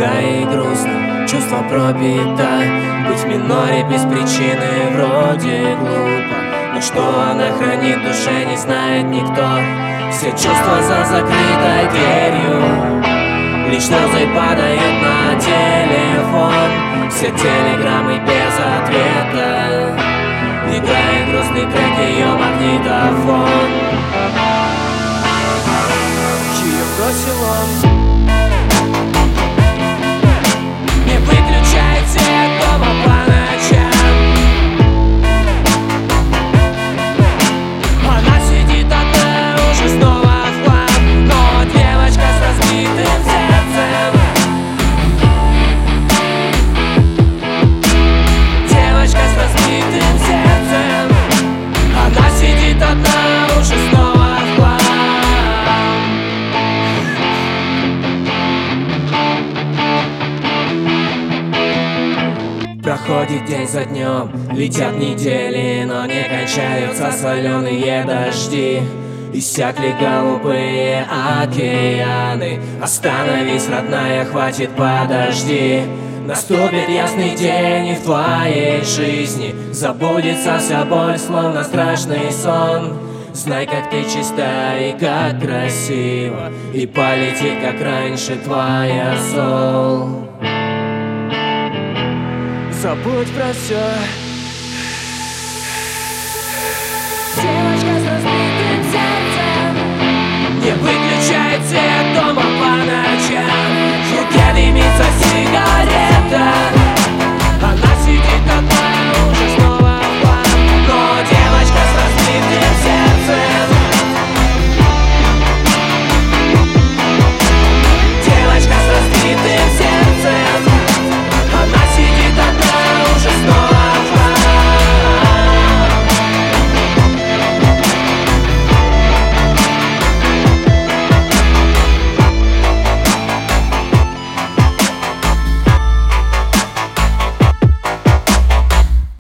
Да и грустно, чувство пропито. Быть в миноре без причины вроде глупо, но что она хранит в душе, не знает никто. Все чувства за закрытой дверью, лишь слезы падают на телефон. Все телеграммы без ответа, играет грустный трек ее магнитофон. Чье бросил он? Не выключает свет дома по ночам. Она сидит одна, уже снова в хлам, но девочка с разбитым сердцем. Девочка с разбитым сердцем. Она сидит одна, уже снова в хлам. Проходит день за днем, летят недели, но не кончаются соленые дожди. Иссякли голубые океаны. Остановись, родная, хватит, подожди. Наступит ясный день, и в твоей жизни забудется вся боль, словно страшный сон. Знай, как ты чиста и как красиво, и полетит, как раньше, твоя соль. Забудь про все.